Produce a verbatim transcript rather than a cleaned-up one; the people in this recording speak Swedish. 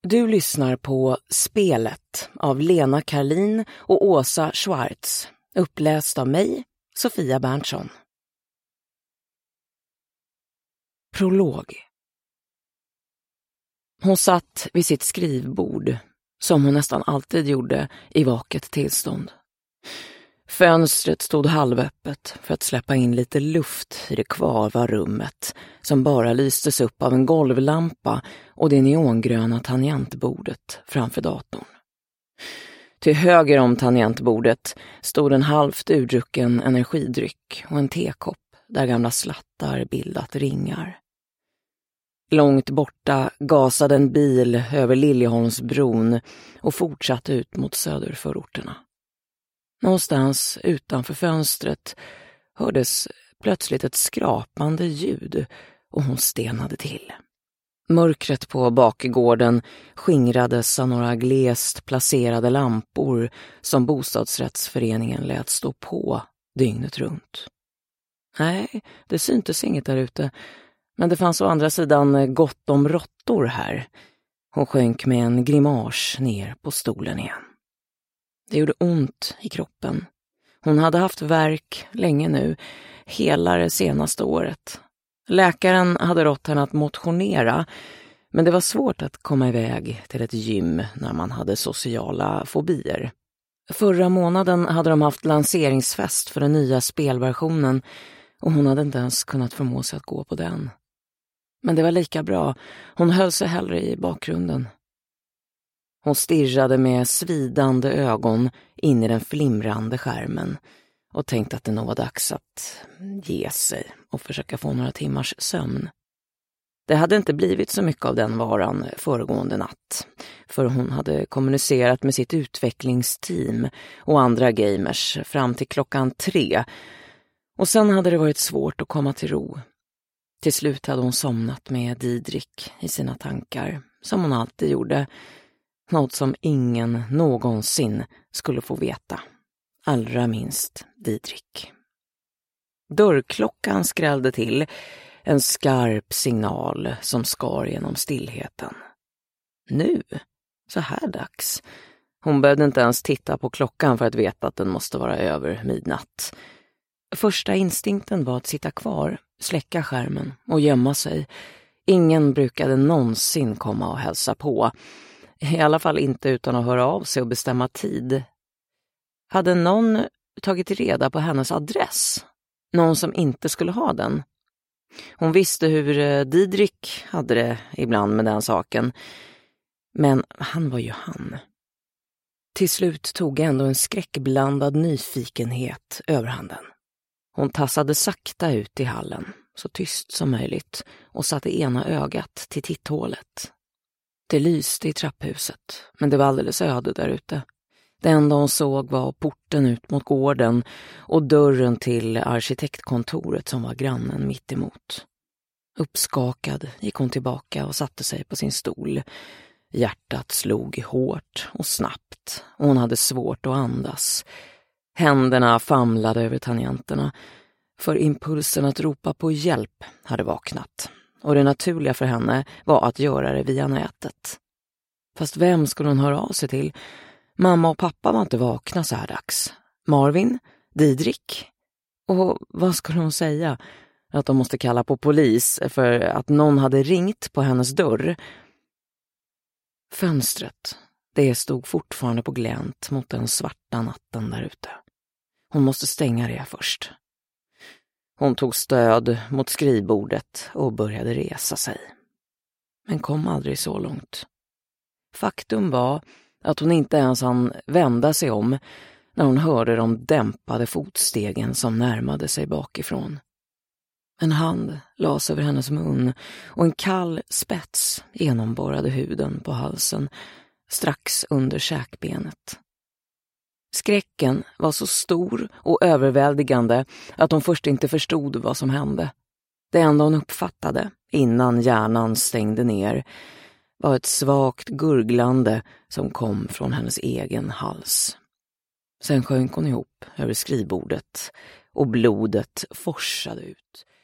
Du lyssnar på Spelet av Lena Karlin och Åsa Schwartz, uppläst av mig, Sofia Berntsson. Prolog. Hon satt vid sitt skrivbord, som hon nästan alltid gjorde i vaket tillstånd. Fönstret stod halvöppet för att släppa in lite luft i det kvarva rummet som bara lystes upp av en golvlampa och det neongröna tangentbordet framför datorn. Till höger om tangentbordet stod en halvt urdrucken energidryck och en tekopp där gamla slattar bildat ringar. Långt borta gasade en bil över Liljeholmsbron och fortsatte ut mot söderförorterna. Någonstans utanför fönstret hördes plötsligt ett skrapande ljud och hon stenade till. Mörkret på bakgården skingrades av några glest placerade lampor som bostadsrättsföreningen lät stå på dygnet runt. Nej, det syntes inget där ute, men det fanns å andra sidan gott om råttor här. Hon sjönk med en grimas ner på stolen igen. Det gjorde ont i kroppen. Hon hade haft värk länge nu, hela det senaste året. Läkaren hade rått henne att motionera, men det var svårt att komma iväg till ett gym när man hade sociala fobier. Förra månaden hade de haft lanseringsfest för den nya spelversionen och hon hade inte ens kunnat förmå sig att gå på den. Men det var lika bra, hon höll sig hellre i bakgrunden. Hon stirrade med svidande ögon in i den flimrande skärmen och tänkte att det nog var dags att ge sig och försöka få några timmars sömn. Det hade inte blivit så mycket av den varan föregående natt, för hon hade kommunicerat med sitt utvecklingsteam och andra gamers fram till klockan tre, och sen hade det varit svårt att komma till ro. Till slut hade hon somnat med Didrik i sina tankar, som hon alltid gjorde. Något som ingen någonsin skulle få veta. Allra minst Didrik. Dörrklockan skrällde till, en skarp signal som skar genom stillheten. Nu, så här dags. Hon behövde inte ens titta på klockan för att veta att den måste vara över midnatt. Första instinkten var att sitta kvar, släcka skärmen och gömma sig. Ingen brukade någonsin komma och hälsa på. I alla fall inte utan att höra av sig och bestämma tid. Hade någon tagit reda på hennes adress? Någon som inte skulle ha den? Hon visste hur Didrik hade det ibland med den saken. Men han var ju han. Till slut tog ändå en skräckblandad nyfikenhet överhanden. Hon tassade sakta ut i hallen, så tyst som möjligt, och satte ena ögat till titthålet. Det lyste i trapphuset, men det var alldeles öde där ute. Det enda hon såg var porten ut mot gården och dörren till arkitektkontoret som var grannen mitt emot. Uppskakad gick hon tillbaka och satte sig på sin stol. Hjärtat slog hårt och snabbt och hon hade svårt att andas. Händerna famlade över tangenterna, för impulsen att ropa på hjälp hade vaknat. Och det naturliga för henne var att göra det via nätet. Fast vem skulle hon höra av sig till? Mamma och pappa var inte vakna så här dags. Marvin? Didrik? Och vad skulle hon säga? Att de måste kalla på polis för att någon hade ringt på hennes dörr. Fönstret, det stod fortfarande på glänt mot den svarta natten där ute. Hon måste stänga det först. Hon tog stöd mot skrivbordet och började resa sig. Men kom aldrig så långt. Faktum var att hon inte ens hann vända sig om när hon hörde de dämpade fotstegen som närmade sig bakifrån. En hand lades över hennes mun och en kall spets genomborrade huden på halsen strax under käkbenet. Skräcken var så stor och överväldigande att hon först inte förstod vad som hände. Det enda hon uppfattade innan hjärnan stängde ner var ett svagt gurglande som kom från hennes egen hals. Sen sjönk hon ihop över skrivbordet och blodet forsade ut